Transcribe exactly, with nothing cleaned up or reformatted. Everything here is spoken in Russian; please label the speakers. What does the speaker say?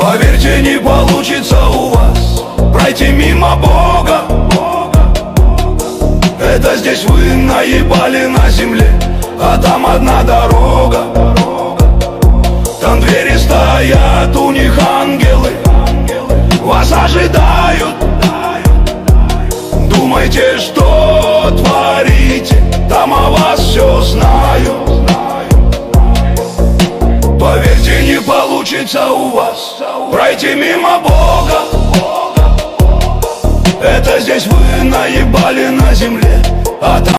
Speaker 1: Поверьте, не получится у вас пройти мимо Бога. Это здесь вы наебали на земле, а там одна дорога. Там двери стоят, у них ангелы вас ожидают. Думаете, что творите, там о вас все знают. Поверьте, не получится у вас пройти мимо Бога. Это здесь вы наебали на земле, а там